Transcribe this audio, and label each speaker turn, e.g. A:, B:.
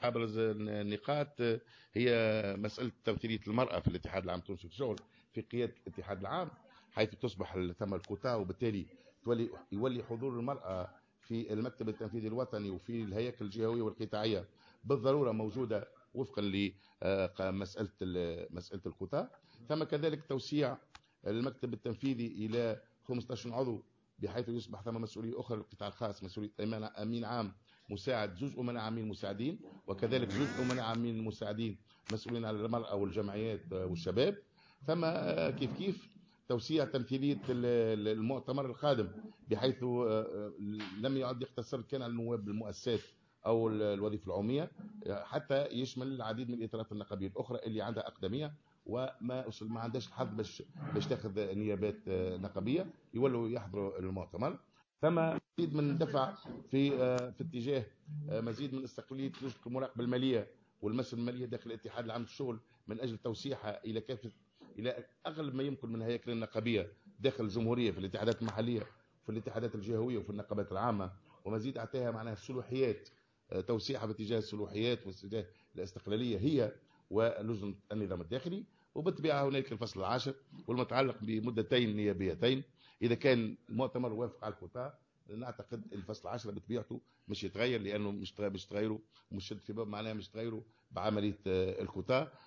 A: ابرز النقاط هي مساله تمثيليه المراه في الاتحاد العام التونسي للشغل في قياده الاتحاد العام، حيث تصبح ثم الكوتا، وبالتالي يولي حضور المراه في المكتب التنفيذي الوطني وفي الهياكل الجهويه والقطاعيه بالضروره موجوده وفقا لمساله الكوتا. ثم كذلك توسيع المكتب التنفيذي الى 15 عضو، بحيث يصبح ثم مسؤوليه اخرى للقطاع الخاص، مسؤوليه امين عام مساعد، جزء من عامين مساعدين، وكذلك جزء من عامين مساعدين مسؤولين على المرأة والجمعيات والشباب. ثم كيف توسيع تمثيلية المؤتمر القادم، بحيث لم يعد يقتصر كان على النواب المؤسسات أو الوظيفة العمومية، حتى يشمل العديد من الإطارات النقابية الأخرى اللي عندها أقدمية وما ما عندهاش الحظ باش تاخذ نيابات نقابية، يولوا يحضروا المؤتمر. ثم مزيد من دفع في اتجاه مزيد من استقلاليه لجنه المراقبه الماليه والمسؤوليه الماليه داخل الاتحاد العام للشغل، من اجل توسيعها الى كافه، الى اغلب ما يمكن من الهياكل النقابيه داخل الجمهوريه، في الاتحادات المحليه وفي الاتحادات الجهويه وفي النقابات العامه، ومزيد اعطاها معناها الصلاحيات، توسيعها باتجاه الصلاحيات واتجاه الاستقلاليه هي ولجنه النظام الداخلي. وبالطبيعه هناك الفصل العاشر والمتعلق بمدتين نيابيتين، اذا كان المؤتمر وافق على الكوتا نعتقد الفصل 10 بطبيعته مش يتغير، لانه مش تغيروا، مش في باب معناها مش تغيروا بعمليه الكوتا.